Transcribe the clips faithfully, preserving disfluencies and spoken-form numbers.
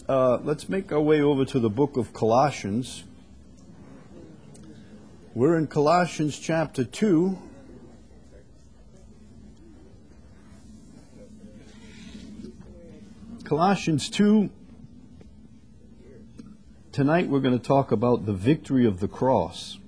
uh, let's make our way over to the book of Colossians. We're in Colossians chapter two. Colossians two. Tonight we're going to talk about the victory of the cross.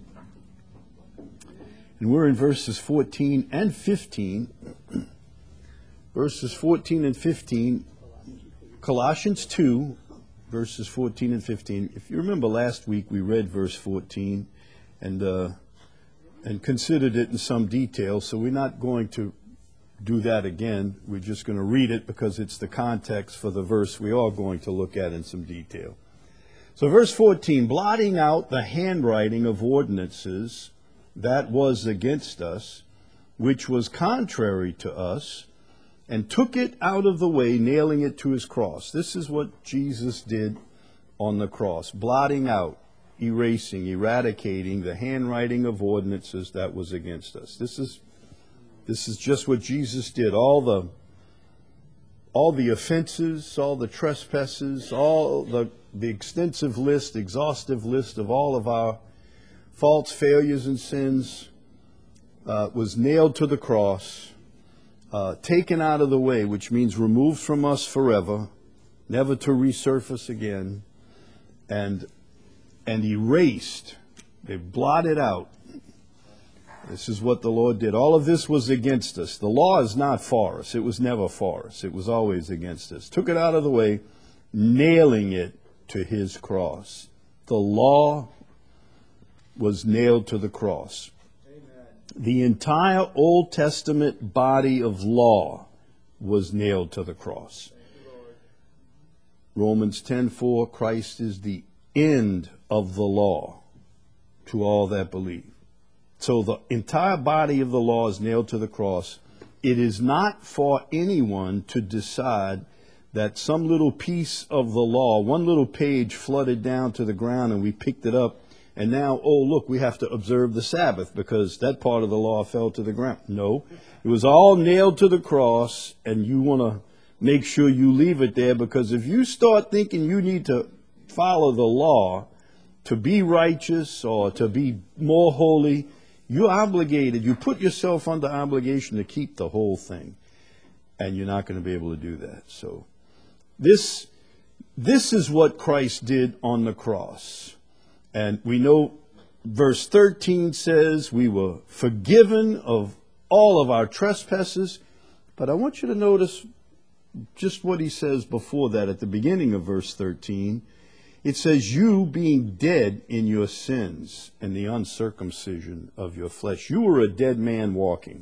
And we're in verses fourteen and fifteen. Verses fourteen and fifteen. Colossians two, verses fourteen and fifteen. If you remember last week we read verse fourteen and uh, and considered it in some detail, so we're not going to do that again. We're just going to read it because it's the context for the verse we are going to look at in some detail. So verse fourteen, blotting out the handwriting of ordinances that was against us, which was contrary to us, and took it out of the way, nailing it to his cross. This is what Jesus did on the cross, blotting out, erasing, eradicating the handwriting of ordinances that was against us. This is this is just what Jesus did. All the all the offenses, all the trespasses, all the the extensive list, exhaustive list of all of our faults, failures, and sins uh, was nailed to the cross. Uh, taken out of the way, which means removed from us forever, never to resurface again, and and erased. They blotted out. This is what the Lord did. All of this was against us. The law is not for us. It was never for us. It was always against us. Took it out of the way, nailing it to his cross. The law was nailed to the cross. The entire Old Testament body of law was nailed to the cross. Romans ten four, Christ is the end of the law to all that believe. So the entire body of the law is nailed to the cross. It is not for anyone to decide that some little piece of the law, one little page flooded down to the ground and we picked it up, and now, oh, look, we have to observe the Sabbath because that part of the law fell to the ground. No, it was all nailed to the cross, and you want to make sure you leave it there, because if you start thinking you need to follow the law to be righteous or to be more holy, you're obligated. You put yourself under obligation to keep the whole thing, and you're not going to be able to do that. So this, this is what Christ did on the cross. And we know verse thirteen says we were forgiven of all of our trespasses. But I want you to notice just what he says before that at the beginning of verse thirteen. It says, you being dead in your sins and the uncircumcision of your flesh. You were a dead man walking.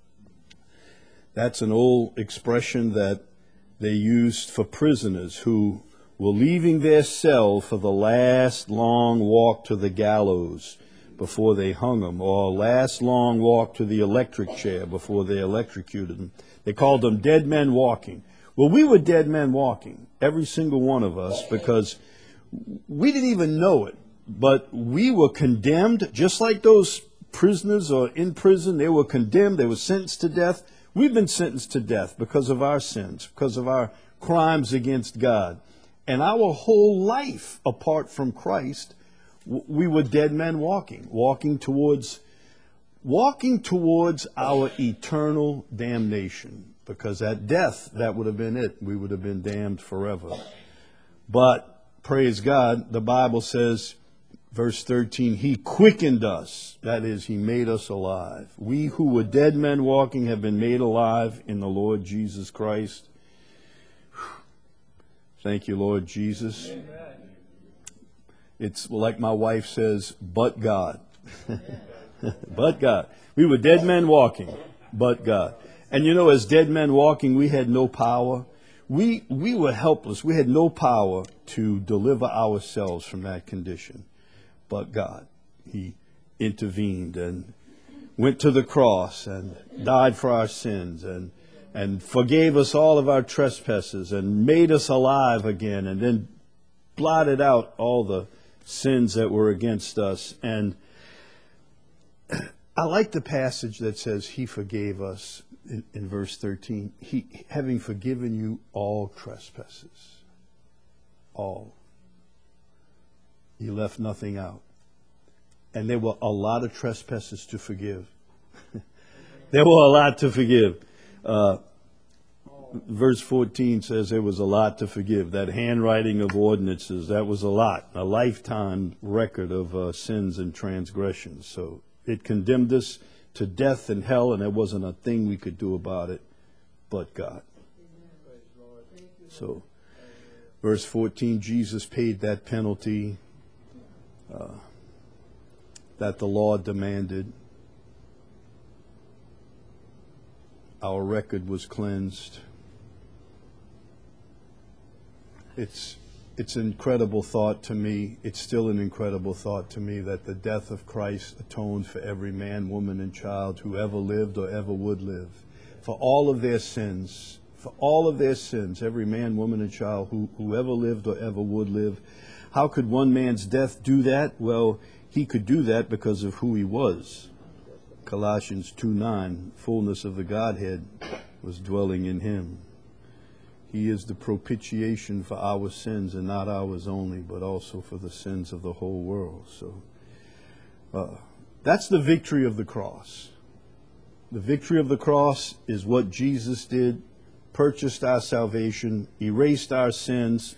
That's an old expression that they used for prisoners who were leaving their cell for the last long walk to the gallows before they hung them, or last long walk to the electric chair before they electrocuted them. They called them dead men walking. Well, we were dead men walking, every single one of us, because we didn't even know it, but we were condemned, just like those prisoners are in prison. They were condemned. They were sentenced to death. We've been sentenced to death because of our sins, because of our crimes against God. And our whole life, apart from Christ, we were dead men walking, walking towards, walking towards our eternal damnation. Because at death, that would have been it. We would have been damned forever. But, praise God, the Bible says, verse thirteen, he quickened us. That is, he made us alive. We who were dead men walking have been made alive in the Lord Jesus Christ. Thank you, Lord Jesus. Amen. It's like my wife says, but God. But God. We were dead men walking, but God. And you know, as dead men walking, we had no power. We, we were helpless. We had no power to deliver ourselves from that condition. But God, he intervened and went to the cross and died for our sins and and forgave us all of our trespasses and made us alive again, and then blotted out all the sins that were against us. And I like the passage that says he forgave us in, in verse thirteen. He, having forgiven you all trespasses. all. He left nothing out. And there were a lot of trespasses to forgive. There were a lot to forgive. Uh, verse fourteen says there was a lot to forgive. That handwriting of ordinances, that was a lot. A lifetime record of uh, sins and transgressions. So it condemned us to death and hell, and there wasn't a thing we could do about it but God. So, verse fourteen, Jesus paid that penalty uh, that the law demanded. Our record was cleansed. It's it's an incredible thought to me. It's still an incredible thought to me that the death of Christ atoned for every man, woman, and child who ever lived or ever would live. For all of their sins, for all of their sins, every man, woman, and child who, who ever lived or ever would live. How could one man's death do that? Well, he could do that because of who he was. Colossians two nine, fullness of the Godhead was dwelling in him. He is the propitiation for our sins, and not ours only, but also for the sins of the whole world. So uh, that's the victory of the cross. The victory of the cross is what Jesus did, purchased our salvation, erased our sins.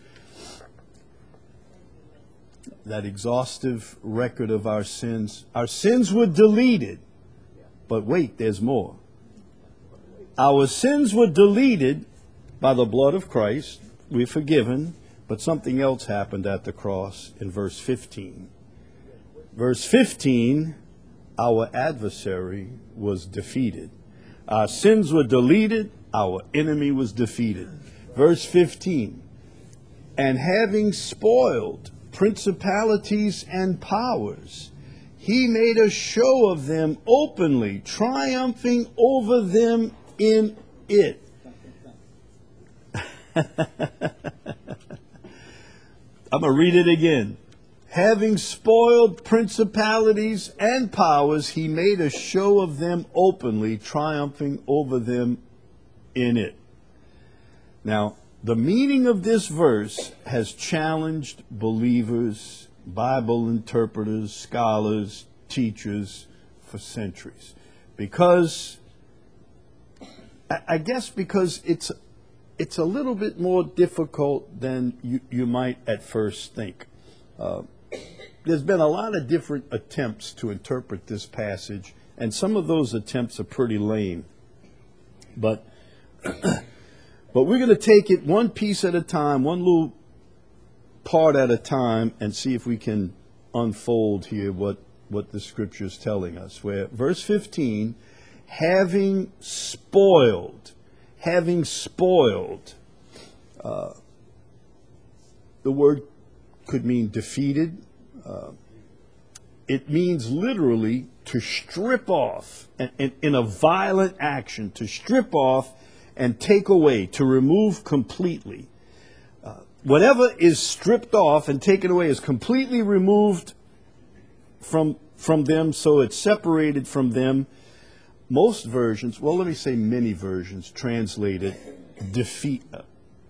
That exhaustive record of our sins. Our sins were deleted. But wait, there's more. Our sins were deleted by the blood of Christ. We're forgiven. But something else happened at the cross in verse fifteen. Verse fifteen, our adversary was defeated. Our sins were deleted. Our enemy was defeated. Verse fifteen, and having spoiled principalities and powers, he made a show of them openly, triumphing over them in it. I'm going to read it again. Having spoiled principalities and powers, he made a show of them openly, triumphing over them in it. Now, the meaning of this verse has challenged believers, Bible interpreters, scholars, teachers for centuries. Because, I guess because it's it's a little bit more difficult than you, you might at first think. Uh, there's been a lot of different attempts to interpret this passage, and some of those attempts are pretty lame. But but we're going to take it one piece at a time, one little part at a time, and see if we can unfold here what, what the Scripture is telling us. Where verse fifteen, having spoiled, having spoiled, uh, the word could mean defeated. Uh, it means literally to strip off, and, and, in a violent action, to strip off and take away, to remove completely. Uh, whatever is stripped off and taken away is completely removed from from them, so it's separated from them. Most versions, well, let me say many versions, translate it defeat, uh,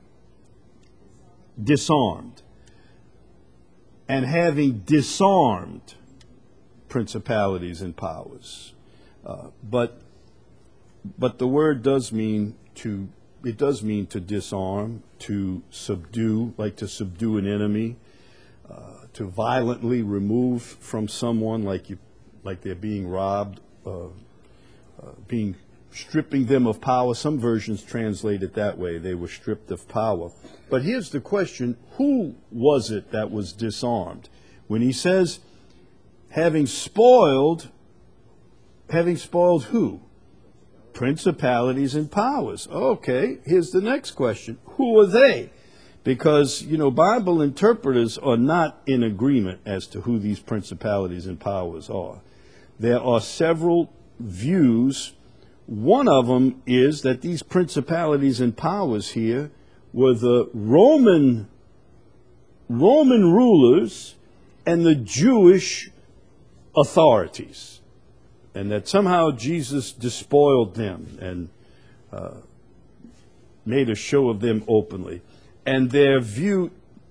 disarmed. And having disarmed principalities and powers. Uh, but but the word does mean to, it does mean to disarm, to subdue, like to subdue an enemy, uh, to violently remove from someone, like you, like they're being robbed, uh, uh, being stripping them of power. Some versions translate it that way. They were stripped of power. But here's the question: who was it that was disarmed? When he says, having spoiled, having spoiled who? Principalities and powers. Okay, here's the next question. Who are they? Because, you know, Bible interpreters are not in agreement as to who these principalities and powers are. There are several views. One of them is that these principalities and powers here were the Roman, Roman rulers and the Jewish authorities. And that somehow Jesus despoiled them and uh, made a show of them openly. And their view,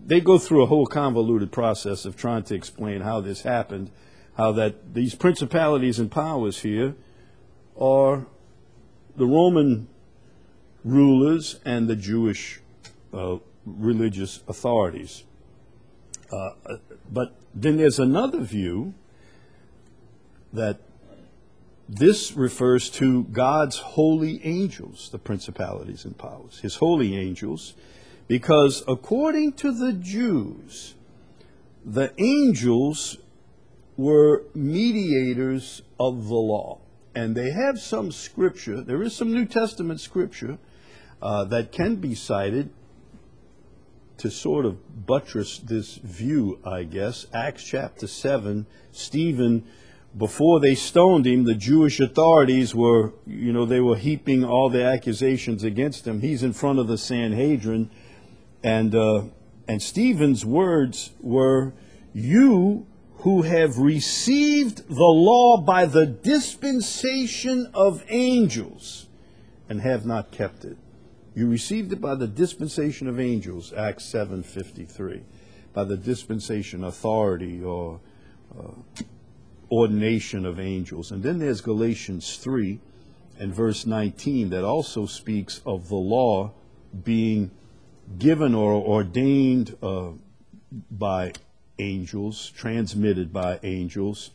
they go through a whole convoluted process of trying to explain how this happened, how that these principalities and powers here are the Roman rulers and the Jewish uh, religious authorities. Uh, but then there's another view that this refers to God's holy angels, the principalities and powers, his holy angels, because according to the Jews, the angels were mediators of the law. And they have some scripture, there is some New Testament scripture uh, that can be cited to sort of buttress this view, I guess. Acts chapter seven, Stephen, before they stoned him, the Jewish authorities were, you know, they were heaping all the accusations against him. He's in front of the Sanhedrin, and uh, and Stephen's words were, "You who have received the law by the dispensation of angels and have not kept it." You received it by the dispensation of angels, Acts seven fifty-three, by the dispensation, authority, or uh, ordination of angels. And then there's Galatians three and verse nineteen that also speaks of the law being given or ordained uh, by angels, transmitted by angels,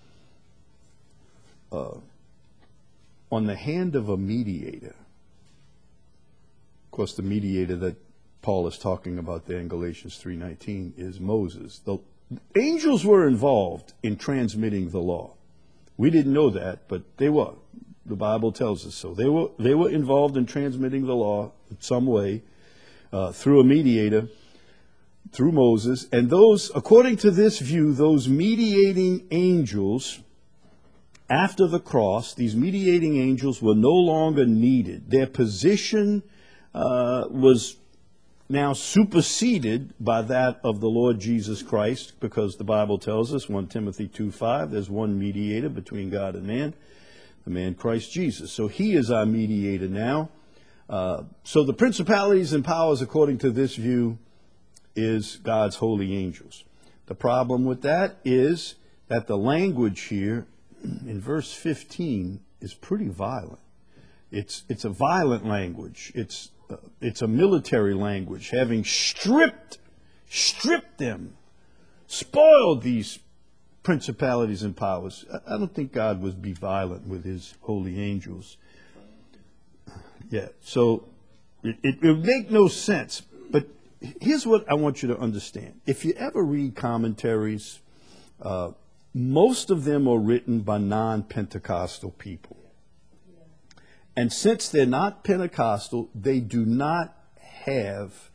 uh, on the hand of a mediator. Of course, the mediator that Paul is talking about there in Galatians three nineteen is Moses. The angels were involved in transmitting the law. We didn't know that, but they were. The Bible tells us so. They were they were involved in transmitting the law in some way uh, through a mediator, through Moses. And those, according to this view, those mediating angels, after the cross, these mediating angels were no longer needed. Their position uh, was now superseded by that of the Lord Jesus Christ, because the Bible tells us, First Timothy two five, there's one mediator between God and man, the man Christ Jesus. So he is our mediator now. Uh, so the principalities and powers, according to this view, is God's holy angels. The problem with that is that the language here in verse fifteen is pretty violent. It's it's a violent language. It's uh, it's a military language, having stripped stripped them, spoiled these principalities and powers. I, I don't think God would be violent with his holy angels. Yeah, so it, it, it would make no sense. But here's what I want you to understand. If you ever read commentaries, uh, most of them are written by non-Pentecostal people. And since they're not Pentecostal, they do not have,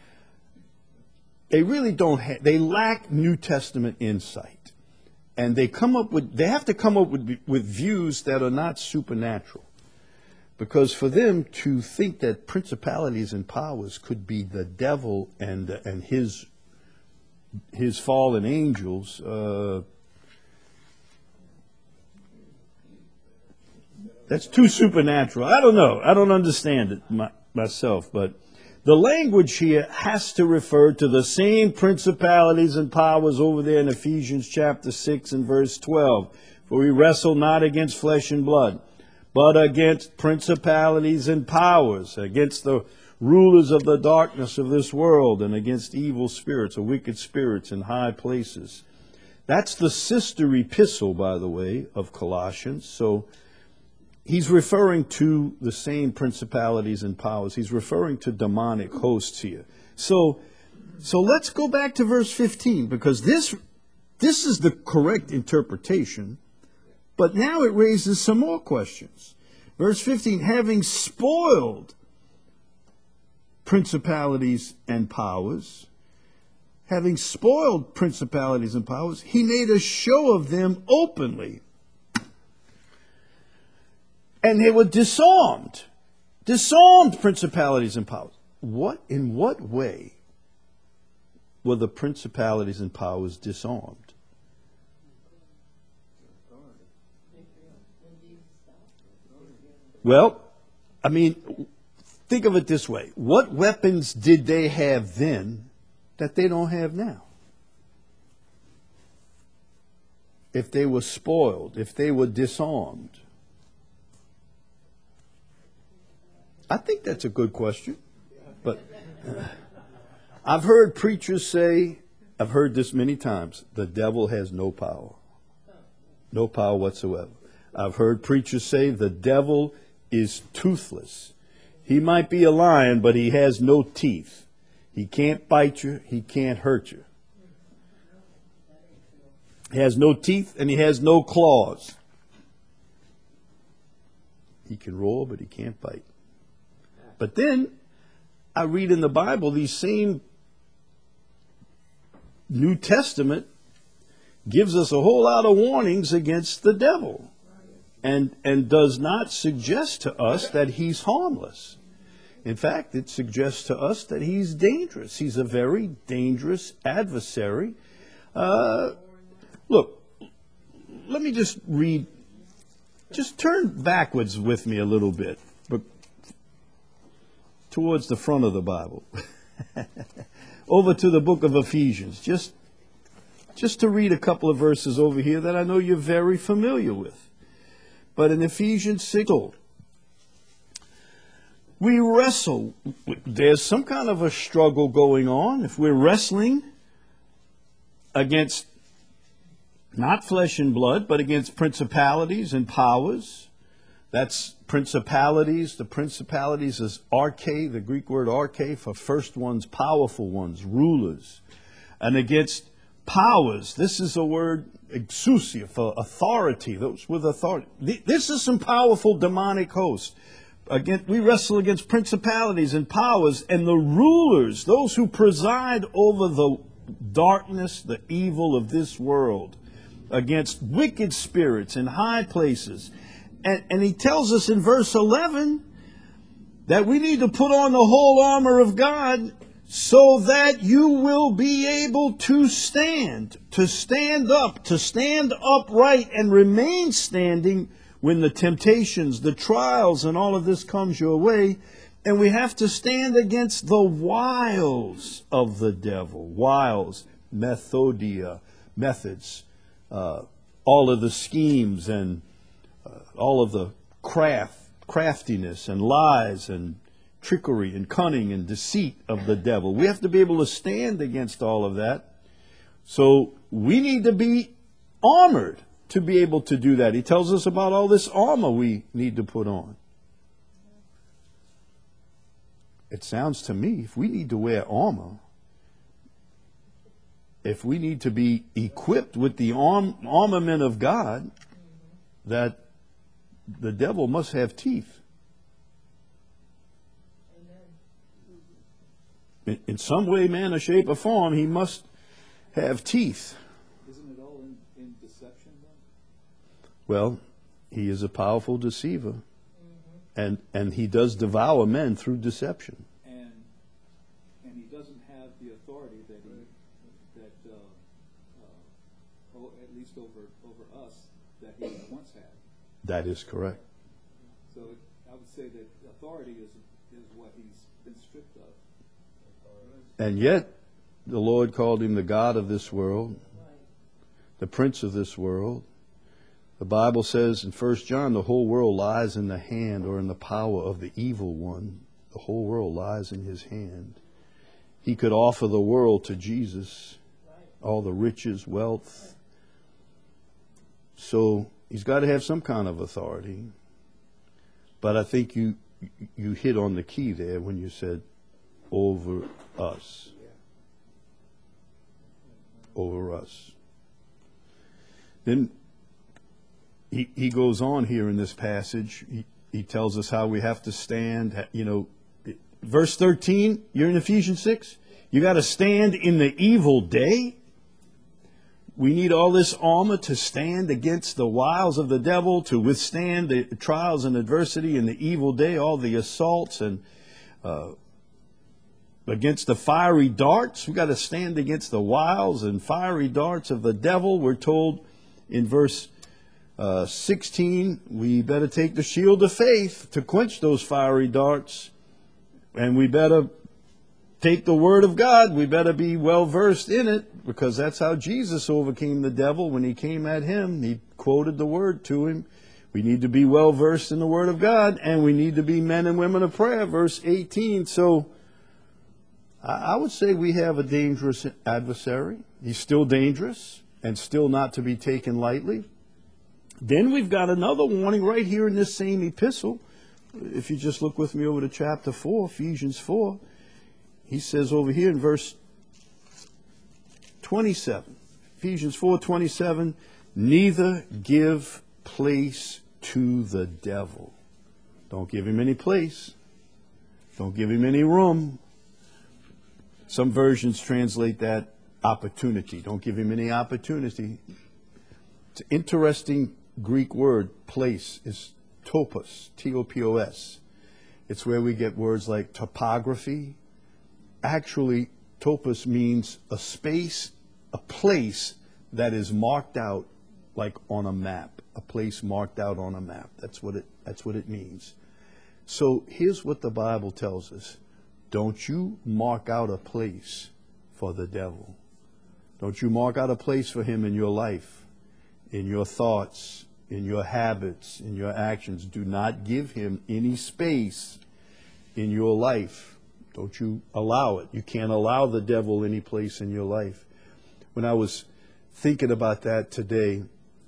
they really don't have, they lack New Testament insight. And they come up with, they have to come up with, with views that are not supernatural. Because for them to think that principalities and powers could be the devil and and his his fallen angels, uh, that's too supernatural. I don't know. I don't understand it my, myself. But the language here has to refer to the same principalities and powers over there in Ephesians chapter six and verse twelve. For we wrestle not against flesh and blood, but against principalities and powers, against the rulers of the darkness of this world, and against evil spirits or wicked spirits in high places. That's the sister epistle, by the way, of Colossians. So he's referring to the same principalities and powers. He's referring to demonic hosts here. So, so let's go back to verse fifteen, because this, this is the correct interpretation. But now it raises some more questions. Verse fifteen, having spoiled principalities and powers, having spoiled principalities and powers, he made a show of them openly. And they were disarmed. Disarmed principalities and powers. What, in what way were the principalities and powers disarmed? Well, I mean, think of it this way. What weapons did they have then that they don't have now. If they were spoiled, if they were disarmed? I think that's a good question. But uh, I've heard preachers say, I've heard this many times, the devil has no power. No power whatsoever. I've heard preachers say the devil is toothless. He might be a lion, but he has no teeth. He can't bite you. He can't hurt you. He has no teeth and he has no claws. He can roar, but he can't bite. But then I read in the Bible these same New Testament gives us a whole lot of warnings against the devil and, and does not suggest to us that he's harmless. In fact, it suggests to us that he's dangerous. He's a very dangerous adversary. Uh, look, let me just read, just turn backwards with me a little bit, but towards the front of the Bible. Over to the book of Ephesians, just, just to read a couple of verses over here that I know you're very familiar with. But in Ephesians six, we wrestle. There's some kind of a struggle going on. If we're wrestling against not flesh and blood, but against principalities and powers. That's principalities. The principalities is arche, the Greek word arche, for first ones, powerful ones, rulers. And against powers, this is a word, exousia, for authority, those with authority. This is some powerful demonic hosts. Again, we wrestle against principalities and powers and the rulers, those who preside over the darkness, the evil of this world, against wicked spirits in high places. And, and he tells us in verse eleven that we need to put on the whole armor of God so that you will be able to stand, to stand up, to stand upright and remain standing when the temptations, the trials, and all of this comes your way. And we have to stand against the wiles of the devil. Wiles, methodia, methods, uh, all of the schemes and uh, all of the craft, craftiness and lies and trickery and cunning and deceit of the devil. We have to be able to stand against all of that. So we need to be armored to be able to do that. He tells us about all this armor we need to put on. It sounds to me, if we need to wear armor, if we need to be equipped with the arm, armament of God, that the devil must have teeth. In, in some way, manner, shape, or form, he must have teeth. Isn't it all in, in deception then? Well, he is a powerful deceiver. Mm-hmm. And and he does devour men through deception. And and he doesn't have the authority that he, that uh, uh, oh, at least over over us that he once had. That is correct. So it, I would say that authority is is what he's been stripped of. And yet, the Lord called him the God of this world, the prince of this world. The Bible says in First John, the whole world lies in the hand or in the power of the evil one. The whole world lies in his hand. He could offer the world to Jesus, all the riches, wealth. So he's got to have some kind of authority. But I think you you hit on the key there when you said, over us. Over us. Then he, he goes on here in this passage. He, he tells us how we have to stand. You know, verse thirteen, you're in Ephesians six. You got to stand in the evil day. We need all this armor to stand against the wiles of the devil, to withstand the trials and adversity in the evil day, all the assaults and uh, against the fiery darts. We've got to stand against the wiles and fiery darts of the devil. We're told in verse uh, sixteen, we better take the shield of faith to quench those fiery darts. And we better take the word of God. We better be well versed in it, because that's how Jesus overcame the devil. When he came at him, he quoted the word to him. We need to be well versed in the word of God, and we need to be men and women of prayer, verse eighteen. So I would say we have a dangerous adversary. He's still dangerous and still not to be taken lightly. Then we've got another warning right here in this same epistle. If you just look with me over to chapter four, Ephesians four, he says over here in verse twenty-seven, Ephesians four twenty-seven, neither give place to the devil. Don't give him any place. Don't give him any room. Some versions translate that opportunity. Don't give him any opportunity. It's an interesting Greek word, place, is topos, T O P O S. It's where we get words like topography. Actually, topos means a space, a place that is marked out like on a map. A place marked out on a map. That's what it, that's what it means. So here's what the Bible tells us. Don't you mark out a place for the devil. Don't you mark out a place for him in your life, in your thoughts, in your habits, in your actions. Do not give him any space in your life. Don't you allow it. You can't allow the devil any place in your life. When I was thinking about that today,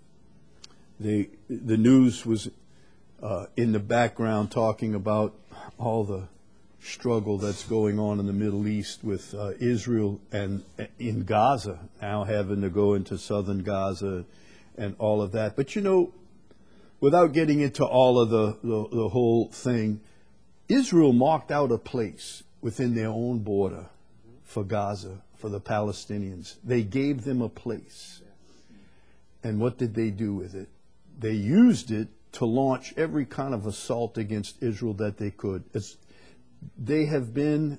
the the news was uh, in the background talking about all the struggle that's going on in the Middle East with uh, Israel and uh, in Gaza, now having to go into southern Gaza and all of that. But you know, without getting into all of the, the, the whole thing, Israel marked out a place within their own border for Gaza, for the Palestinians. They gave them a place. And what did they do with it? They used it to launch every kind of assault against Israel that they could. It's, they have been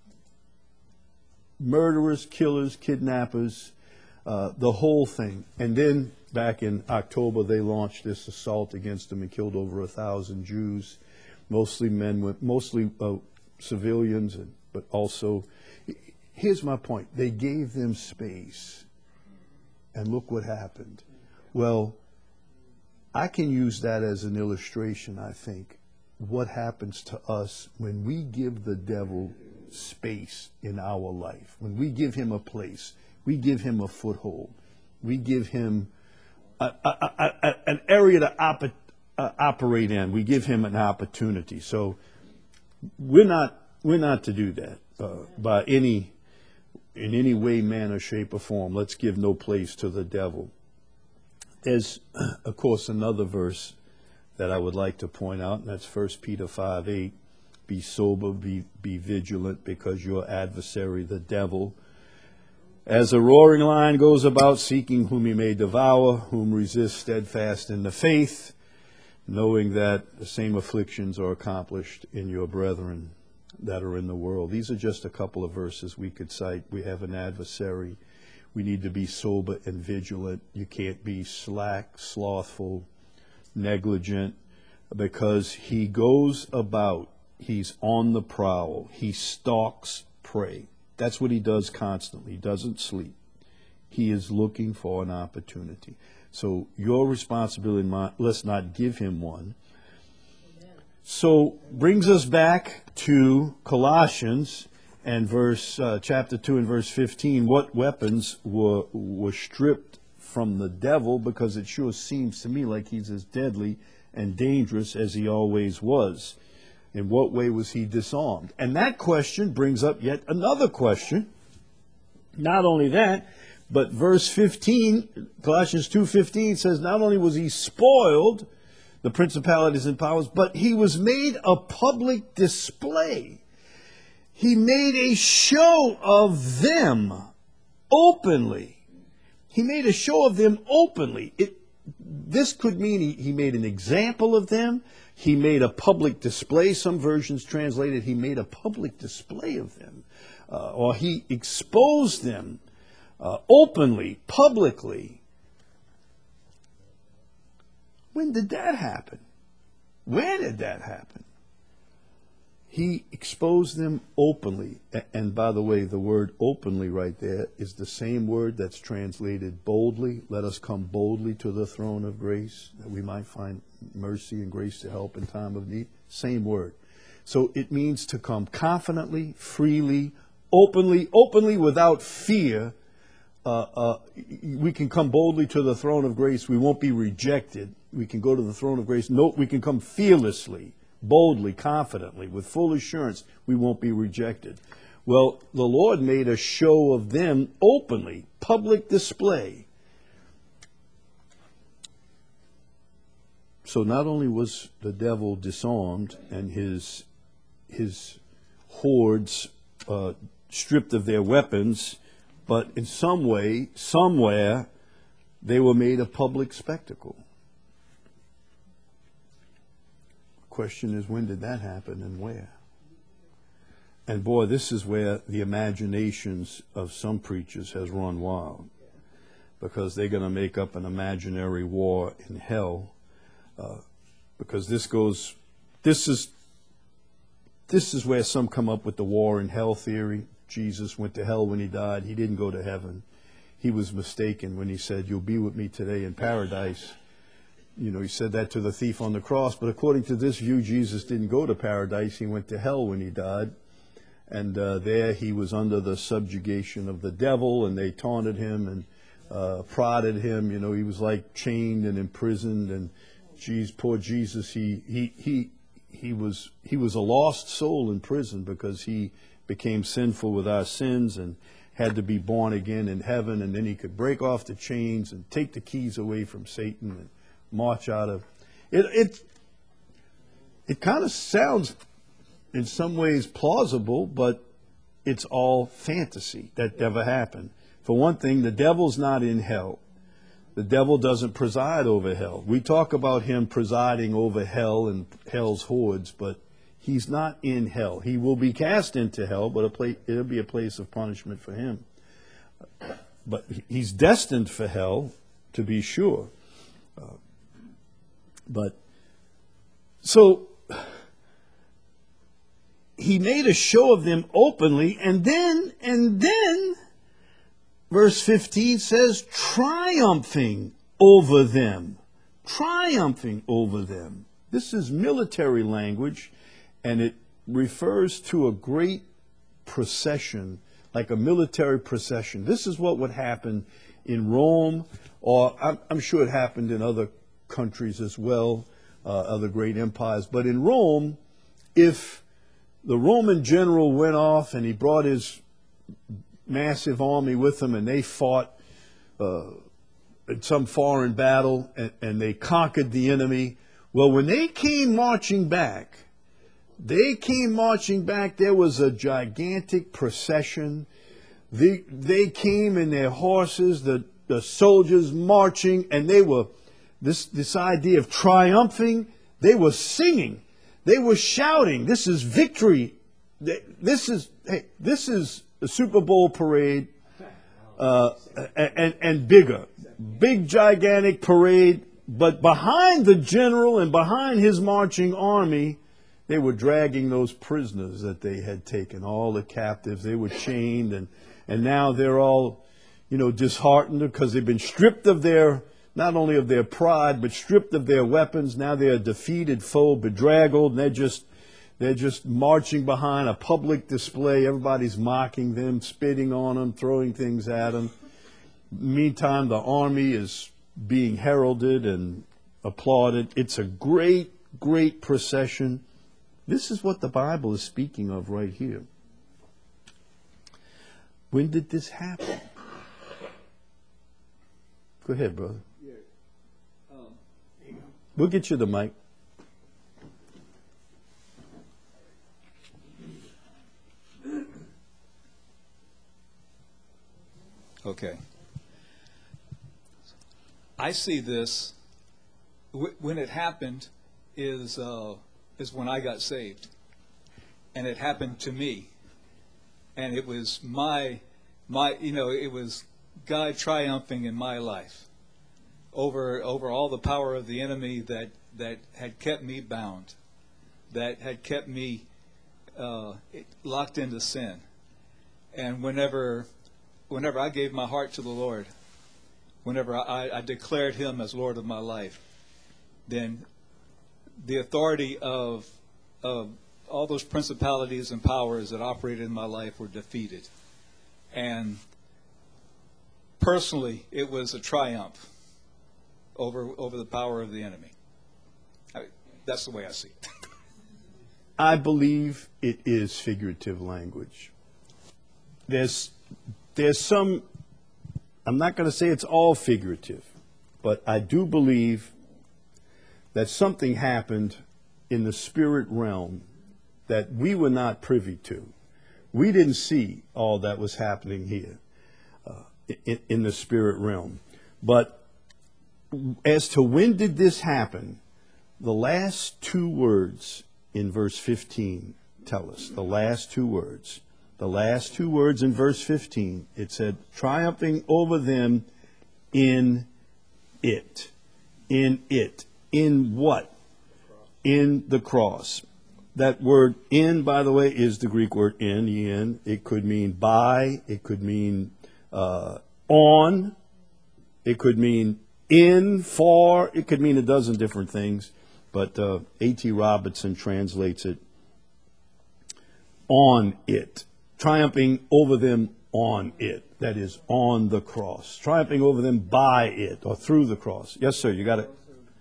murderers, killers, kidnappers, uh, the whole thing. And then back in October, they launched this assault against them and killed over a thousand Jews, mostly men, mostly uh, civilians, and, but also, here's my point. They gave them space. And look what happened. Well, I can use that as an illustration, I think. What happens to us when we give the devil space in our life, when we give him a place, we give him a foothold, we give him a, a, a, a, an area to op, uh, operate in, we give him an opportunity. So we're not we're not to do that uh, by any in any way, manner, shape, or form. Let's give no place to the devil. There's, of course, another verse that I would like to point out, and that's First Peter five eight. Be sober, be, be vigilant, because your adversary, the devil, as a roaring lion goes about seeking whom he may devour, whom resist steadfast in the faith, knowing that the same afflictions are accomplished in your brethren that are in the world. These are just a couple of verses we could cite. We have an adversary. We need to be sober and vigilant. You can't be slack, slothful, negligent, because he goes about, he's on the prowl, he stalks prey. That's what he does constantly. He doesn't sleep. He is looking for an opportunity. So your responsibility, let's not give him one. Amen. So brings us back to Colossians and verse uh, chapter two and verse fifteen. What weapons were were stripped from the devil, because it sure seems to me like he's as deadly and dangerous as he always was. In what way was he disarmed? And that question brings up yet another question. Not only that, but verse fifteen, Colossians two fifteen says not only was he spoiled, the principalities and powers, but he was made a public display. He made a show of them openly. He made a show of them openly. It, this could mean he, he made an example of them. He made a public display. Some versions translated he made a public display of them. Uh, or he exposed them uh, openly, publicly. When did that happen? Where did that happen? He exposed them openly. And by the way, the word openly right there is the same word that's translated boldly. Let us come boldly to the throne of grace, that we might find mercy and grace to help in time of need. Same word. So it means to come confidently, freely, openly, openly without fear. Uh, uh, we can come boldly to the throne of grace. We won't be rejected. We can go to the throne of grace. No, we can come fearlessly, boldly, confidently, with full assurance we won't be rejected. Well, the Lord made a show of them openly, public display. So not only was the devil disarmed and his his hordes uh, stripped of their weapons, but in some way, somewhere, they were made a public spectacle. Question is, when did that happen and where? And boy, this is where the imaginations of some preachers has run wild, because they're going to make up an imaginary war in hell. Uh, because this goes, this is, this is where some come up with the war in hell theory. Jesus went to hell when he died. He didn't go to heaven. He was mistaken when he said, "You'll be with me today in paradise." You know, he said that to the thief on the cross. But according to this view, Jesus didn't go to paradise. He went to hell when he died. And uh, there he was under the subjugation of the devil, and they taunted him and uh, prodded him. You know, he was like chained and imprisoned. And geez, poor Jesus, he he he he was he was a lost soul in prison, because he became sinful with our sins and had to be born again in heaven, and then he could break off the chains and take the keys away from Satan and march out of it. It, it kind of sounds in some ways plausible, but it's all fantasy. That never happened. For one thing, the devil's not in hell. The devil doesn't preside over hell. We talk about him presiding over hell and hell's hordes, but he's not in hell. He will be cast into hell, but a place, it'll be a place of punishment for him. But he's destined for hell, to be sure. Uh, but so he made a show of them openly, and then and then verse fifteen says, triumphing over them. Triumphing over them. This is military language, and it refers to a great procession, like a military procession. This is what would happen in Rome, or I'm, I'm sure it happened in other countries as well, uh, other great empires. But in Rome, if the Roman general went off and he brought his massive army with him, and they fought uh, in some foreign battle, and, and they conquered the enemy, well, when they came marching back, They came marching back. There was a gigantic procession. They, they came in their horses, the, the soldiers marching, and they were, this, this idea of triumphing, they were singing. They were shouting, this is victory. This is, hey, this is a Super Bowl parade, uh, and, and bigger. Big, gigantic parade. But behind the general and behind his marching army, they were dragging those prisoners that they had taken, all the captives. They were chained, and, and now they're all, you know, disheartened because they've been stripped of their, not only of their pride, but stripped of their weapons. Now they're a defeated foe, bedraggled, and they're just, they're just marching behind a public display. Everybody's mocking them, spitting on them, throwing things at them. Meantime, the army is being heralded and applauded. It's a great, great procession. This is what the Bible is speaking of right here. When did this happen? Go ahead, brother. Yeah. Um, We'll get you the mic. Okay. I see this, w- when it happened, is uh, is when I got saved. And it happened to me. And it was my, my, you know, it was God triumphing in my life over over all the power of the enemy that, that had kept me bound, that had kept me uh, locked into sin. And whenever, whenever I gave my heart to the Lord, whenever I, I declared Him as Lord of my life, then the authority of, of all those principalities and powers that operated in my life were defeated. And personally, it was a triumph over over the power of the enemy. I, that's the way I see it. I believe it is figurative language. There's there's some, I'm not going to say it's all figurative, but I do believe that something happened in the spirit realm that we were not privy to. We didn't see all that was happening here uh, in, in the spirit realm. But as to when did this happen, the last two words in verse fifteen tell us. The last two words. The last two words in verse fifteen. It said, triumphing over them in it. In it. In what? In the cross. That word in, by the way, is the Greek word in, in. It could mean by. It could mean uh, on. It could mean in, for. It could mean a dozen different things. But uh, A T Robertson translates it on it. Triumphing over them on it. That is, on the cross. Triumphing over them by it or through the cross. Yes, sir, you got it.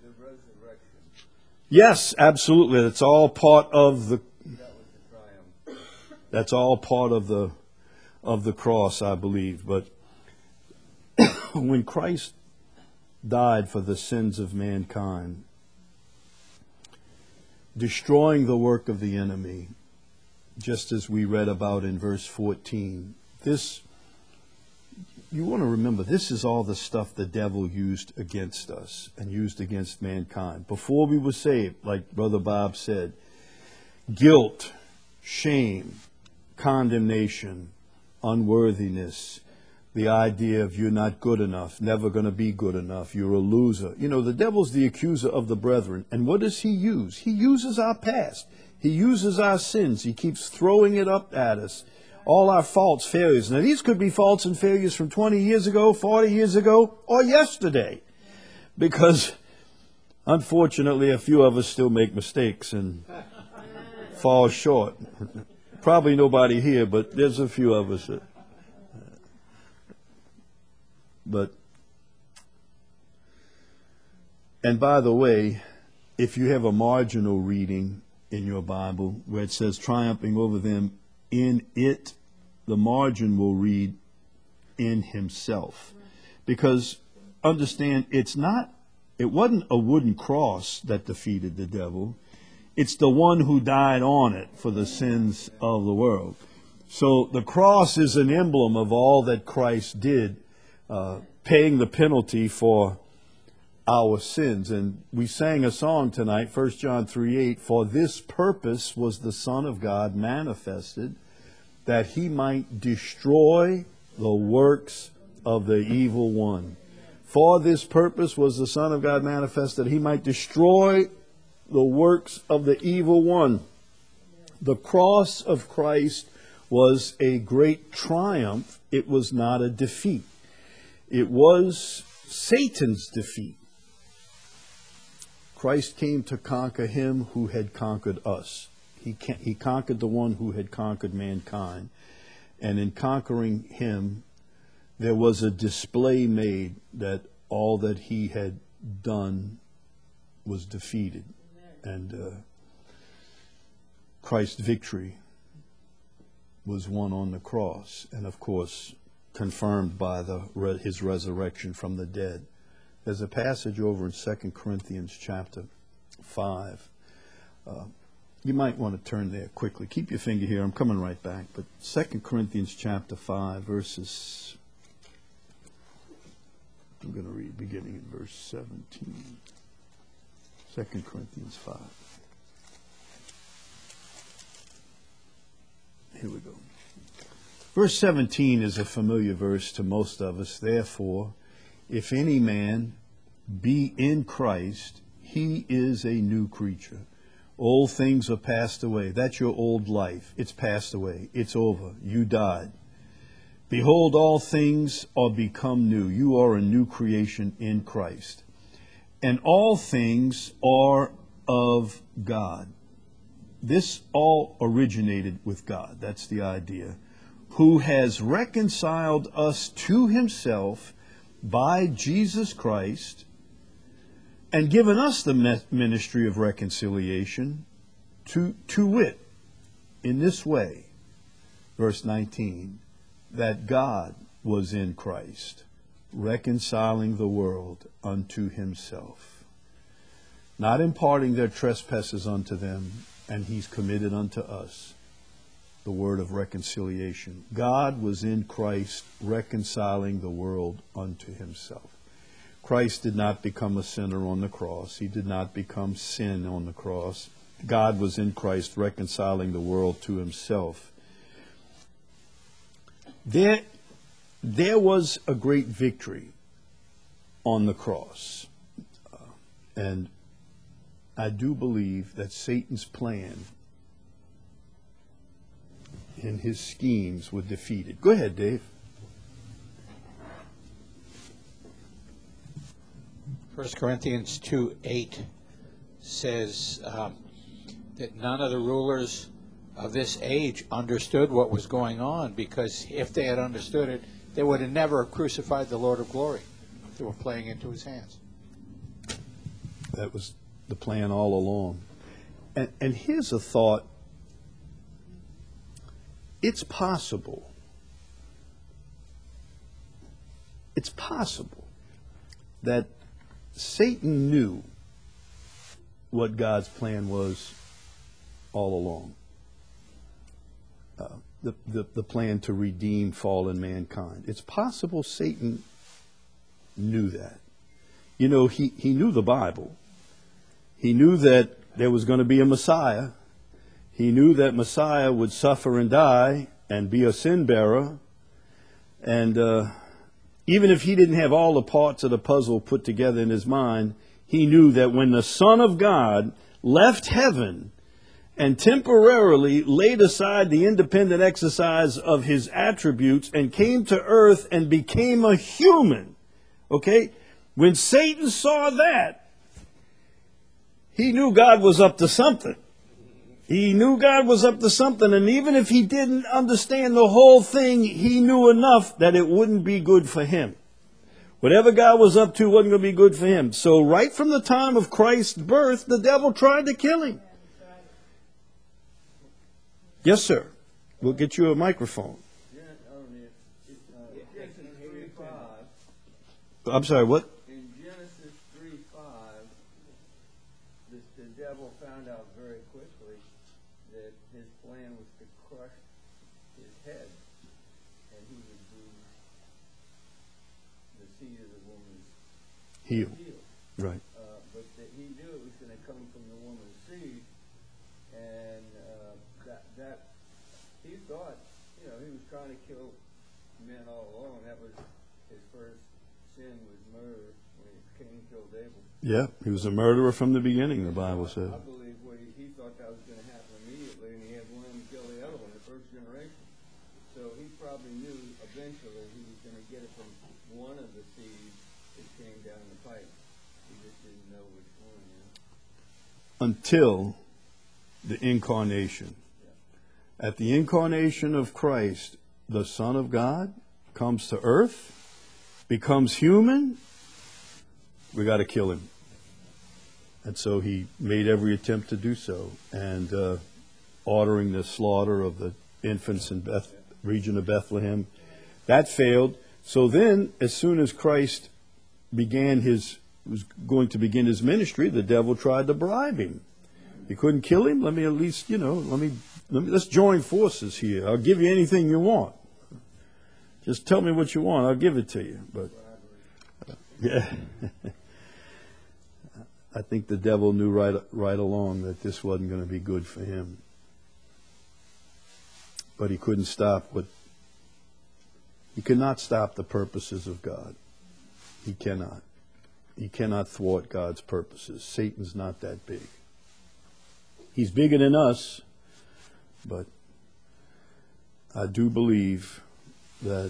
Yes, absolutely. That's all part of the. That's all part of the of the cross, I believe. But when Christ died for the sins of mankind, destroying the work of the enemy, just as we read about in verse fourteen, this, you want to remember, this is all the stuff the devil used against us and used against mankind. Before we were saved, like Brother Bob said, guilt, shame, condemnation, unworthiness, the idea of you're not good enough, never going to be good enough, you're a loser. You know, the devil's the accuser of the brethren. And what does he use? He uses our past. He uses our sins. He keeps throwing it up at us. All our faults, failures. Now, these could be faults and failures from twenty years ago, forty years ago, or yesterday. Because, unfortunately, a few of us still make mistakes and fall short. Probably nobody here, but there's a few of us that... But, and by the way, if you have a marginal reading in your Bible where it says triumphing over them in it, the margin will read in himself. Because understand, it's not, it wasn't a wooden cross that defeated the devil. It's the one who died on it for the sins of the world. So the cross is an emblem of all that Christ did, uh, paying the penalty for our sins. And we sang a song tonight, First John three eight, for this purpose was the Son of God manifested, that he might destroy the works of the evil one. For this purpose was the Son of God manifested, that he might destroy the works of the evil one. The cross of Christ was a great triumph. It was not a defeat. It was Satan's defeat. Christ came to conquer him who had conquered us. He, can, he conquered the one who had conquered mankind. And in conquering him, there was a display made that all that he had done was defeated. And uh, Christ's victory was won on the cross. And of course, confirmed by the his resurrection from the dead. There's a passage over in Second Corinthians chapter five. Uh, you might want to turn there quickly. Keep your finger here. I'm coming right back. But Second Corinthians chapter five, verses, I'm going to read beginning in verse seventeen. Second Corinthians five. Here we go. Verse seventeen is a familiar verse to most of us. Therefore, if any man be in Christ, he is a new creature. Old things are passed away. That's your old life. It's passed away. It's over. You died. Behold, all things are become new. You are a new creation in Christ. And all things are of God. This all originated with God. That's the idea. Who has reconciled us to himself by Jesus Christ and given us the ministry of reconciliation, to, to wit, in this way, verse nineteen, that God was in Christ, reconciling the world unto himself, not imparting their trespasses unto them, and he's committed unto us the word of reconciliation. God was in Christ, reconciling the world unto himself. Christ did not become a sinner on the cross. He did not become sin on the cross. God was in Christ, reconciling the world to himself. There, there was a great victory on the cross. Uh, and I do believe that Satan's plan and his schemes were defeated. Go ahead, Dave. First Corinthians two eight says um, that none of the rulers of this age understood what was going on, because if they had understood it, they would have never crucified the Lord of glory. They were playing into his hands. That was the plan all along. And, and here's a thought. It's possible. It's possible that Satan knew what God's plan was all along. Uh, the, the, the plan to redeem fallen mankind. It's possible Satan knew that. You know, he, he knew the Bible. He knew that there was going to be a Messiah. He knew that Messiah would suffer and die and be a sin bearer. And uh, even if he didn't have all the parts of the puzzle put together in his mind, he knew that when the Son of God left heaven and temporarily laid aside the independent exercise of his attributes and came to earth and became a human, okay? When Satan saw that, he knew God was up to something. He knew God was up to something, and even if he didn't understand the whole thing, he knew enough that it wouldn't be good for him. Whatever God was up to wasn't going to be good for him. So right from the time of Christ's birth, the devil tried to kill him. Yes, sir. We'll get you a microphone. I'm sorry, what? In Genesis three five, the, the devil found out very quickly that his plan was to crush his head, and he would bruise the seed of the woman's Heel. heel. Right. Uh, but that he knew it was going to come from the woman's seed, and uh, that that he thought, you know, he was trying to kill men all along. That was his first sin, was murder when Cain killed Abel. Yeah, he was a murderer from the beginning, the Bible says. I believe what he, he thought that was going to happen immediately, and he had one kill the other one, the first generation. So he probably knew eventually he was going to get it from one of the seeds that came down the pipe. He just didn't know which one, you know? Until the incarnation. At the incarnation of Christ, the Son of God comes to earth, becomes human. We got to kill him. And so he made every attempt to do so, and uh, ordering the slaughter of the infants in Beth, region of Bethlehem. That failed. So then, as soon as Christ began his, was going to begin his ministry, the devil tried to bribe him. You couldn't kill him? Let me at least, you know, let me, let me, let's join forces here. I'll give you anything you want. Just tell me what you want. I'll give it to you. But, uh, yeah. I think the devil knew right, right along that this wasn't going to be good for him. But he couldn't stop what, he cannot stop the purposes of God. He cannot. He cannot thwart God's purposes. Satan's not that big. He's bigger than us, but I do believe that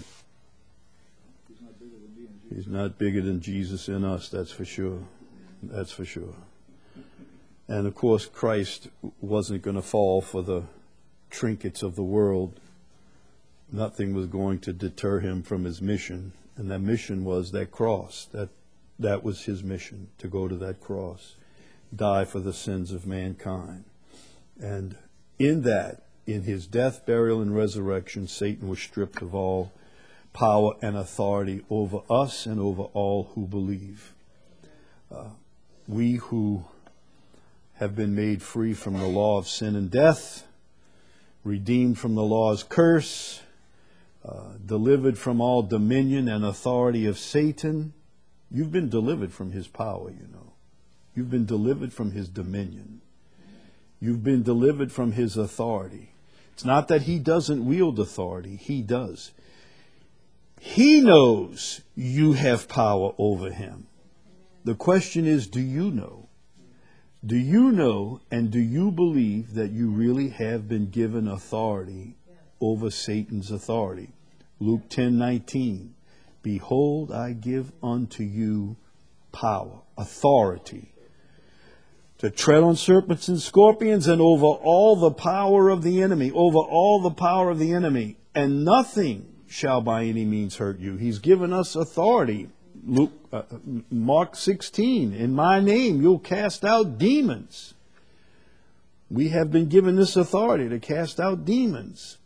he's not bigger than Jesus in us, that's for sure. That's for sure. And of course, Christ wasn't going to fall for the trinkets of the world. Nothing was going to deter him from his mission. And that mission was that cross. That that was his mission, to go to that cross, die for the sins of mankind. And in that, in his death, burial, and resurrection, Satan was stripped of all power and authority over us and over all who believe. Uh, we who have been made free from the law of sin and death, redeemed from the law's curse, uh, delivered from all dominion and authority of Satan. You've been delivered from his power, you know. You've been delivered from his dominion. You've been delivered from his authority. It's not that he doesn't wield authority. He does. He knows you have power over him. The question is, do you know? Do you know and do you believe that you really have been given authority over Satan's authority? Luke ten nineteen. Behold, I give unto you power, authority, to tread on serpents and scorpions and over all the power of the enemy, over all the power of the enemy, and nothing shall by any means hurt you. He's given us authority. Luke, uh, Mark sixteen, in my name you'll cast out demons. We have been given this authority to cast out demons.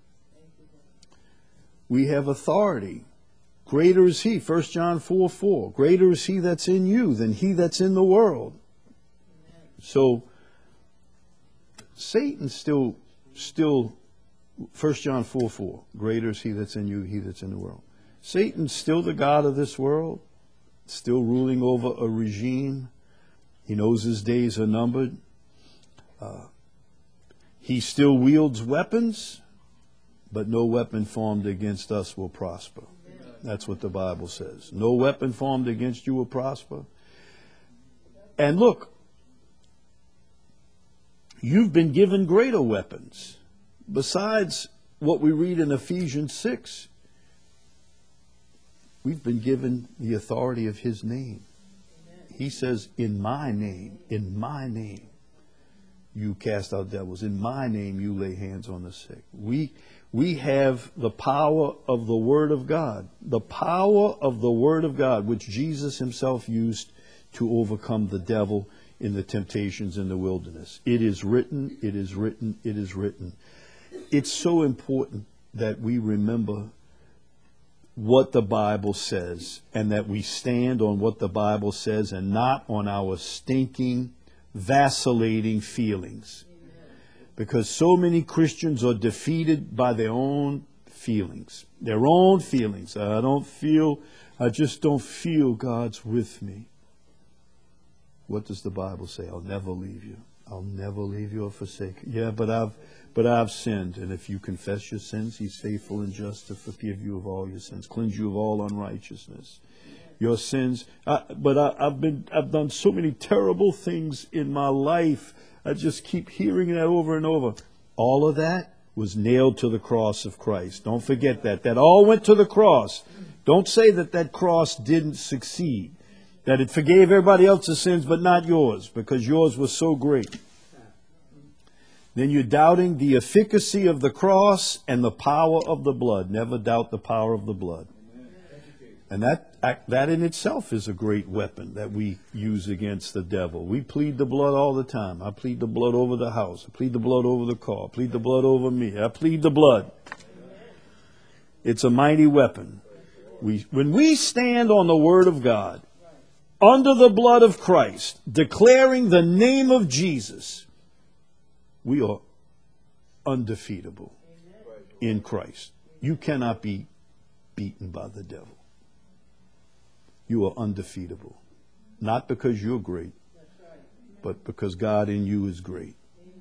We have authority. Greater is he, First John four four. Greater is he that's in you than he that's in the world. So, Satan still, still, First John four four. Greater is he that's in you, he that's in the world. Satan's still the god of this world, still ruling over a regime. He knows his days are numbered. Uh, he still wields weapons, but no weapon formed against us will prosper. That's what the Bible says. No weapon formed against you will prosper. And look, you've been given greater weapons. Besides what we read in Ephesians six, we've been given the authority of his name. He says, in my name, in my name, you cast out devils. In my name, you lay hands on the sick. We we have the power of the Word of God. The power of the Word of God, which Jesus himself used to overcome the devil in the temptations in the wilderness. It is written, it is written, it is written. It's so important that we remember what the Bible says and that we stand on what the Bible says and not on our stinking, vacillating feelings. Because so many Christians are defeated by their own feelings. Their own feelings. I don't feel, I just don't feel God's with me. What does the Bible say? I'll never leave you. I'll never leave you or forsake you. Yeah, but I've but I've sinned. And if you confess your sins, he's faithful and just to forgive you of all your sins, cleanse you of all unrighteousness. Your sins. I, but I, I've been I've done so many terrible things in my life. I just keep hearing that over and over. All of that was nailed to the cross of Christ. Don't forget that. That all went to the cross. Don't say that that cross didn't succeed. That it forgave everybody else's sins but not yours, because yours was so great. Then you're doubting the efficacy of the cross and the power of the blood. Never doubt the power of the blood. And that that in itself is a great weapon that we use against the devil. We plead the blood all the time. I plead the blood over the house. I plead the blood over the car. I plead the blood over me. I plead the blood. It's a mighty weapon. We, when we stand on the Word of God, under the blood of Christ, declaring the name of Jesus, we are undefeatable in Christ. You cannot be beaten by the devil. You are undefeatable. Not because you're great, but because God in you is great.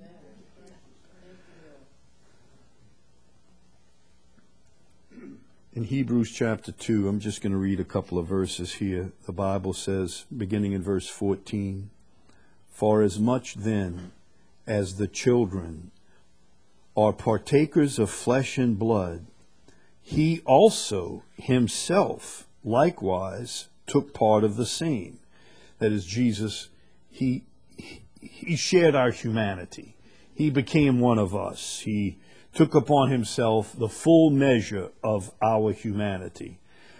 In Hebrews chapter two, I'm just going to read a couple of verses here. The Bible says, beginning in verse fourteen, for as much then as the children are partakers of flesh and blood, he also himself likewise took part of the same. That is, Jesus, he, he shared our humanity. He became one of us. He took upon himself the full measure of our humanity.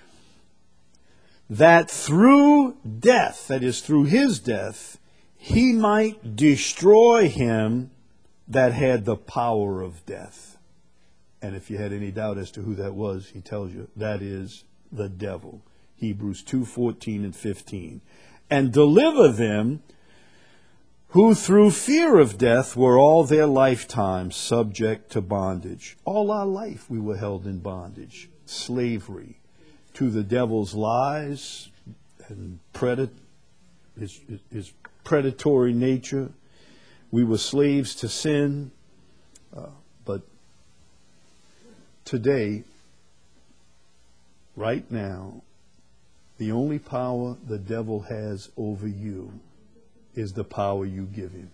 That through death, that is, through his death, he might destroy him that had the power of death. And if you had any doubt as to who that was, he tells you, that is the devil. Hebrews two fourteen and fifteen. And deliver them who through fear of death were all their lifetime subject to bondage. All our life we were held in bondage, slavery to the devil's lies and predat- his, his predatory nature. We were slaves to sin. Uh, but today, right now, the only power the devil has over you is the power you give him.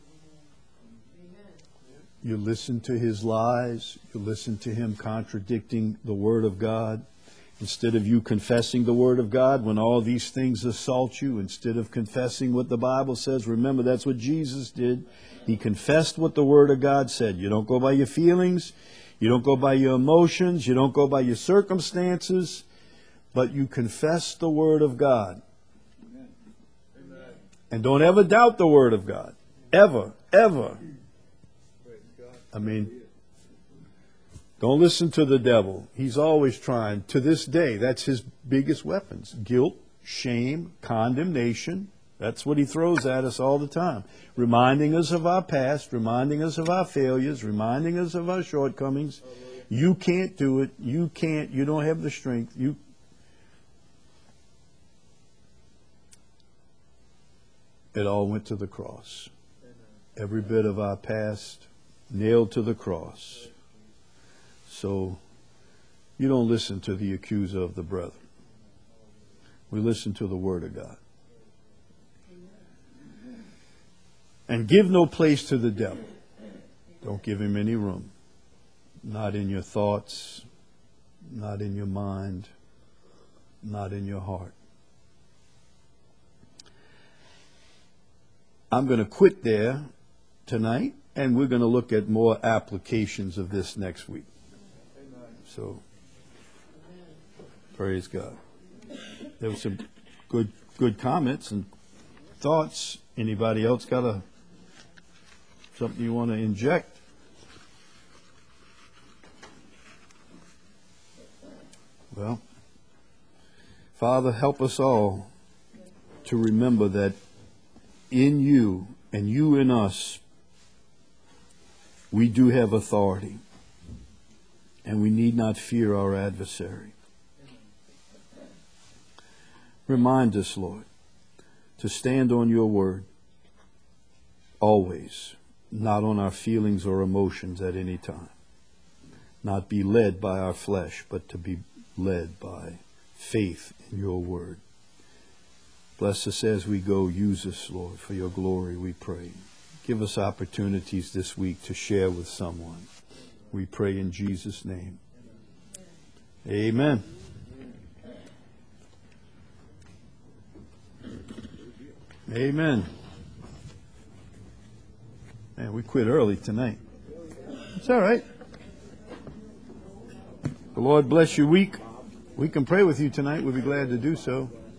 You listen to his lies. You listen to him contradicting the Word of God. Instead of you confessing the Word of God when all these things assault you, instead of confessing what the Bible says, remember that's what Jesus did. He confessed what the Word of God said. You don't go by your feelings. You don't go by your emotions. You don't go by your circumstances. But you confess the Word of God. Amen. And don't ever doubt the Word of God. Ever, ever. I mean, don't listen to the devil. He's always trying. To this day, that's his biggest weapons. Guilt, shame, condemnation. That's what he throws at us all the time. Reminding us of our past, reminding us of our failures, reminding us of our shortcomings. You can't do it. You can't. You don't have the strength. You. It all went to the cross. Every bit of our past nailed to the cross. So you don't listen to the accuser of the brethren. We listen to the Word of God. And give no place to the devil. Don't give him any room. Not in your thoughts, not in your mind, not in your heart. I'm going to quit there tonight, and we're going to look at more applications of this next week. So, praise God. There were some good good comments and thoughts. Anybody else got a something you want to inject? Well, Father, help us all to remember that in you and you in us, we do have authority, and we need not fear our adversary. Remind us, Lord, to stand on your word always, not on our feelings or emotions at any time. Not be led by our flesh, but to be led by faith in your word. Bless us as we go. Use us, Lord, for your glory, we pray. Give us opportunities this week to share with someone. We pray in Jesus' name. Amen. Amen. Man, we quit early tonight. It's all right. The Lord bless your week. We can pray with you tonight. We'll be glad to do so.